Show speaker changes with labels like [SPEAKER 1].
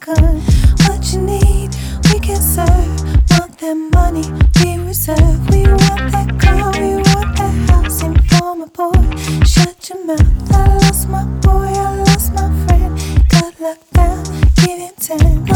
[SPEAKER 1] good. What you need, we can serve. Want that money, we reserve. We want that car, we want that house. Inform a boy, shut your mouth. I lost my boy, I lost my friend. Got locked down, give him 10.